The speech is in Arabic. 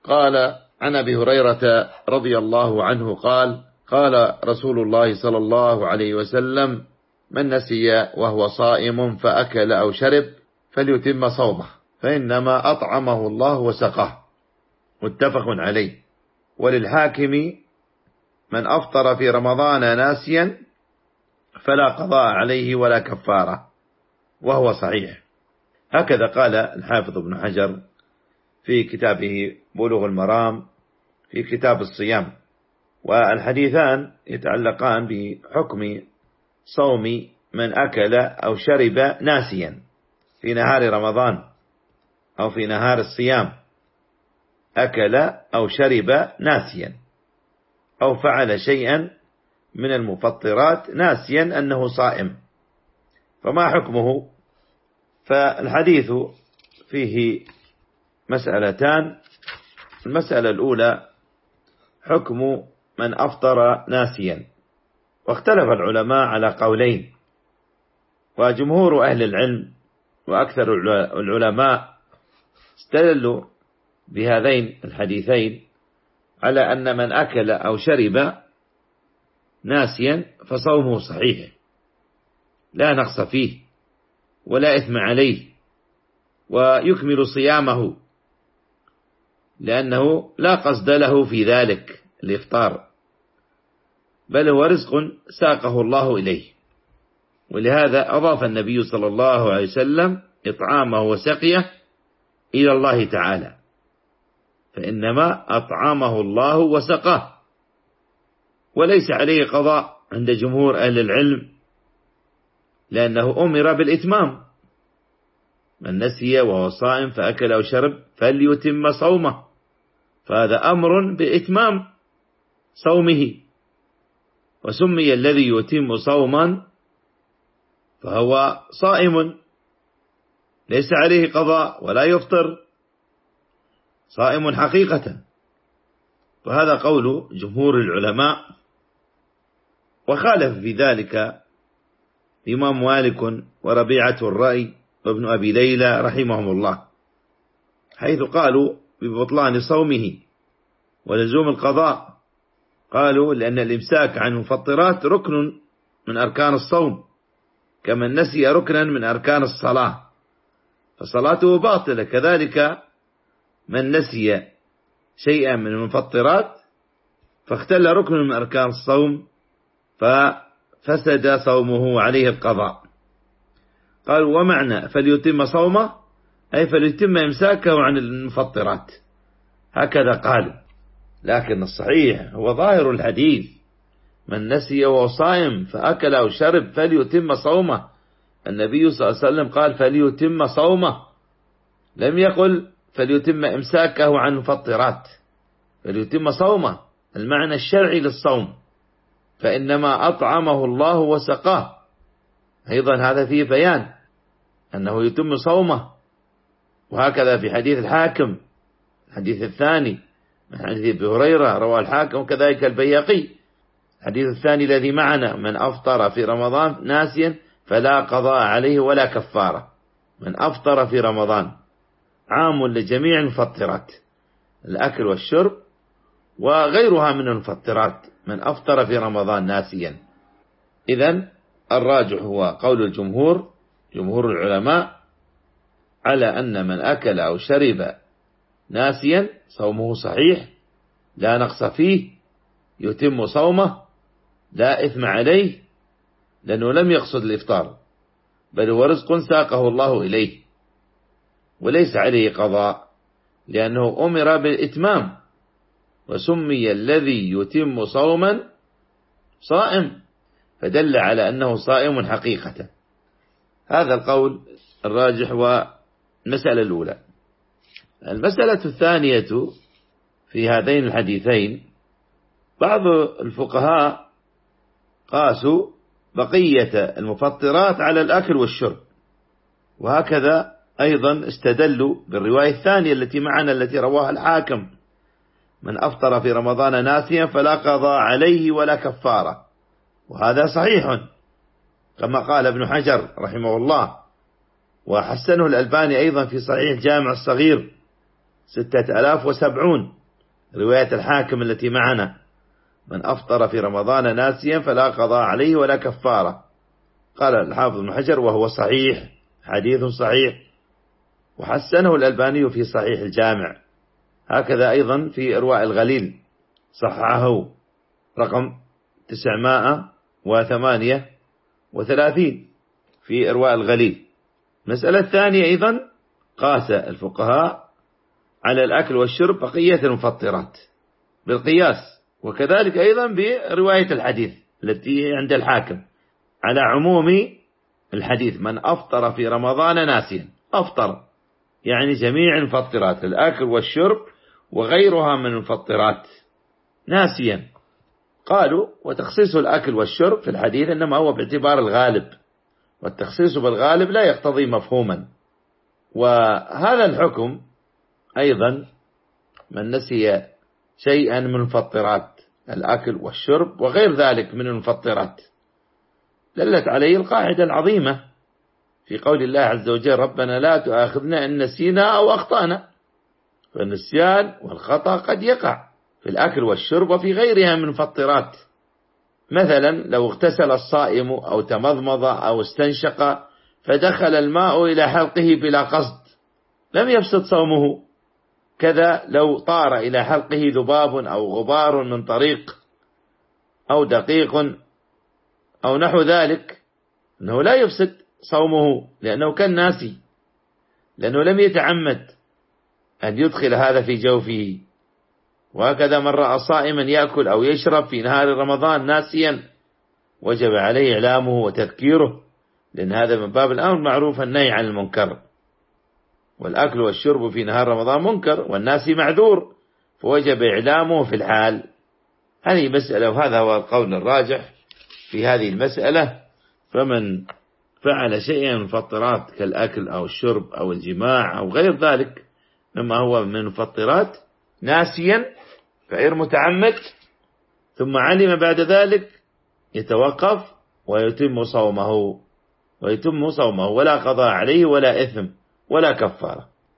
قال عن أبي هريرة رضي الله عنه قال قال رسول الله صلى الله عليه وسلم: من نسي وهو صائم فأكل أو شرب فليتم صومه فإنما أطعمه الله وسقاه. متفق عليه. وللحاكم: من أفطر في رمضان ناسيا فلا قضاء عليه ولا كفارة، وهو صحيح. هكذا قال الحافظ ابن حجر في كتابه بلوغ المرام في كتاب الصيام. والحديثان يتعلقان بحكم صوم من أكل أو شرب ناسيا في نهار رمضان أو في نهار الصيام، أكل أو شرب ناسيا أو فعل شيئا من المفطرات ناسيا أنه صائم، فما حكمه؟ فالحديث فيه مسألتان. المسألة الأولى حكم من أفطر ناسيا، واختلف العلماء على قولين، وجمهور أهل العلم وأكثر العلماء استدلوا بهذين الحديثين على أن من أكل أو شرب ناسيا فصومه صحيح لا نقص فيه ولا إثم عليه، ويكمل صيامه، لأنه لا قصد له في ذلك الإفطار، بل هو رزق ساقه الله إليه. ولهذا أضاف النبي صلى الله عليه وسلم إطعامه وسقيه إلى الله تعالى، فإنما أطعمه الله وسقاه، وليس عليه قضاء عند جمهور أهل العلم، لأنه أمر بالإتمام. من نسي وهو صائم فأكل أو شرب فليتم صومه، فهذا أمر بإتمام صومه. وسمي الذي يتم صوما فهو صائم ليس عليه قضاء ولا يفطر، صائم حقيقة. وهذا قول جمهور العلماء. وخالف في ذلك الإمام مالك وربيعة الرأي وابن أبي ليلى رحمهم الله، حيث قالوا ببطلان صومه ولزوم القضاء. قالوا لأن الإمساك عن المفطرات ركن من أركان الصوم، كمن نسي ركنا من أركان الصلاة فصلاته باطلة. كذلك من نسي شيئا من المفطرات فاختل ركن من أركان الصوم ففسد صومه عليه القضاء. قالوا ومعنى فليتم صومه أي فليتم إمساكه عن المفطرات، هكذا قالوا. لكن الصحيح هو ظاهر الحديث: من نسي وهو صائم فأكل أو شرب فليتم صومه. النبي صلى الله عليه وسلم قال فليتم صومه، لم يقل فليتم إمساكه عن المفطرات، فليتم صومه المعنى الشرعي للصوم، فإنما أطعمه الله وسقاه. أيضا هذا فيه بيان أنه يتم صومه. وهكذا في حديث الحاكم الحديث الثاني من حديث أبي هريرة رواه الحاكم، وكذلك البيهقي الحديث الثاني الذي معنا: من أفطر في رمضان ناسيا فلا قضاء عليه ولا كفارة. من أفطر في رمضان عام لجميع المفطرات، الأكل والشرب وغيرها من المفطرات، من أفطر في رمضان ناسيا. إذن الراجح هو قول الجمهور، جمهور العلماء، على أن من أكل أو شرب ناسيا صومه صحيح لا نقص فيه، يتم صومه لا إثم عليه، لأنه لم يقصد الإفطار، بل هو رزق ساقه الله إليه، وليس عليه قضاء، لأنه أمر بالإتمام، وسمي الذي يتم صوما صائم، فدل على أنه صائم حقيقة. هذا القول الراجح والمسألة الأولى. المسألة الثانية في هذين الحديثين: بعض الفقهاء قاسوا بقية المفطرات على الأكل والشرب، وهكذا أيضا استدلوا بالرواية الثانية التي معنا التي رواها الحاكم: من أفطر في رمضان ناسيا فلا قضاء عليه ولا كفارة. وهذا صحيح كما قال ابن حجر رحمه الله، وحسنه الألباني أيضا في صحيح جامع الصغير 6070 رواية الحاكم التي معنا: من أفطر في رمضان ناسيا فلا قضاء عليه ولا كفارة. قال الحافظ ابن حجر: وهو صحيح، حديث صحيح، وحسنه الألباني في صحيح الجامع. هكذا أيضا في إرواء الغليل صححه رقم 938 في إرواء الغليل. مسألة ثانية أيضا: قاس الفقهاء على الأكل والشرب بقية المفطرات بالقياس، وكذلك أيضا برواية الحديث التي عند الحاكم على عموم الحديث: من أفطر في رمضان ناسيا. أفطر يعني جميع المفطرات، الأكل والشرب وغيرها من المفطرات، ناسيا. قالوا: وتخصيص الأكل والشرب في الحديث إنما هو باعتبار الغالب، والتخصيص بالغالب لا يقتضي مفهوما. وهذا الحكم أيضا من نسي شيئا من المفطرات، الأكل والشرب وغير ذلك من المفطرات، دلت عليه القاعدة العظيمة في قول الله عز وجل: ربنا لا تؤاخذنا إن نسينا أو أخطأنا. فالنسيان والخطأ قد يقع في الأكل والشرب وفي غيرها من المفطرات. مثلا لو اغتسل الصائم أو تمضمض أو استنشق فدخل الماء إلى حلقه بلا قصد لم يفسد صومه. كذا لو طار إلى حلقه ذباب أو غبار من طريق أو دقيق أو نحو ذلك، أنه لا يفسد صومه لأنه كان ناسي، لأنه لم يتعمد أن يدخل هذا في جوفه. وهكذا من رأى صائما يأكل أو يشرب في نهار رمضان ناسيا وجب عليه إعلامه وتذكيره، لأن هذا من باب الأمر معروف النهي عن المنكر، والأكل والشرب في نهار رمضان منكر والناس معذور، فوجب إعلامه في الحال. هذه مسألة، وهذا هو القول الراجح في هذه المسألة. فمن فعل شيئا من المفطرات كالأكل أو الشرب أو الجماع أو غير ذلك مما هو من المفطرات ناسيا غير متعمد ثم علم بعد ذلك، يتوقف ويتم صومه ولا قضاء عليه ولا إثم ولا كفارة.